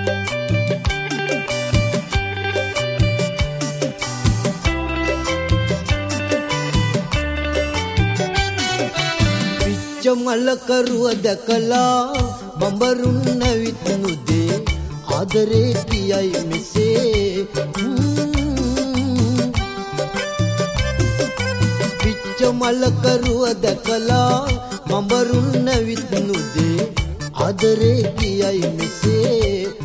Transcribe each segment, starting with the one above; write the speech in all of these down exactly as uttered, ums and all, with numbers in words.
මල කරුව දැකලා බඹරුන් නැවිත්නු දේ ආදරේ කියයි මෙසේ පිච්ච මල කරුව දැකලා බඹරුන් නැවිත්නු දේ ආදරේ කියයි මෙසේ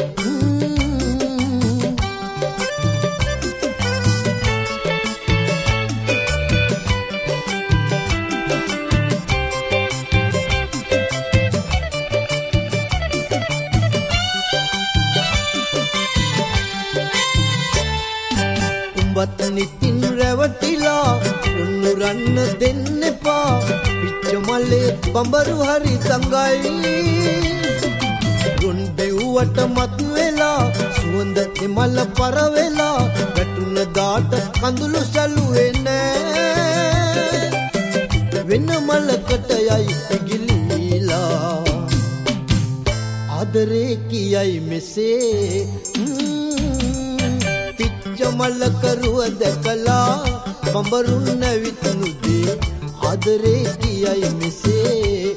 නිතින් රැවටිලා රුන්නු රන්න දෙන්න එපා පිච්ච මලේ බඹරු හරි තංගයි රුන් දෙව්වට මත් වෙලා සුවඳ එමල පර වෙලා වැටුන දාට කඳුළු සැලුවේ නෑ වෙන මලකට යයි පිගිලීලා ආදරේ කියයි මෙසේ මල කරුව දැකලා බඹරුන් නැවිත්නු දේ ආදරේ කියයි මෙසේ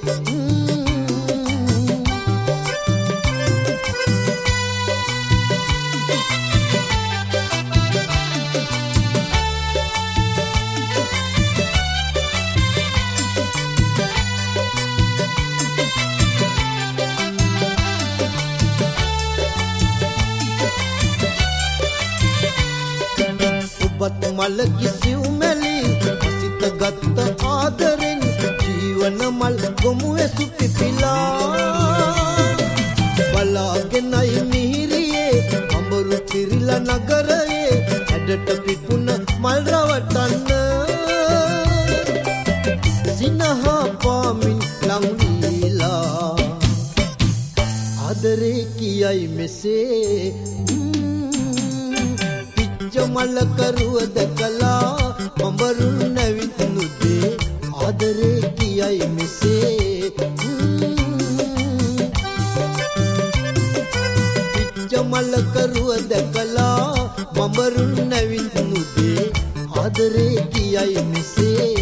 ඔබත් මල කිසිව් මැලි සිත ගත්ත ආදරෙන් ජීවන මල් ගොමු ඇසු පිපිලා බලාගෙනයි මිහිරියේ අඹරු පිරිලා නගරයේ ඇඩට පිපුන මල් රවටන්න සිනහා පාමින් ලං වීලා ආදරේ කියයි මෙසේ මල කරුව දැකලා බඹරුන් නැවිත්නු දේ ආදරේ කියයි මෙසේ පිච්ච මල කරුව දැකලා බඹරුන් නැවිත්නු දේ ආදරේ කියයි මෙසේ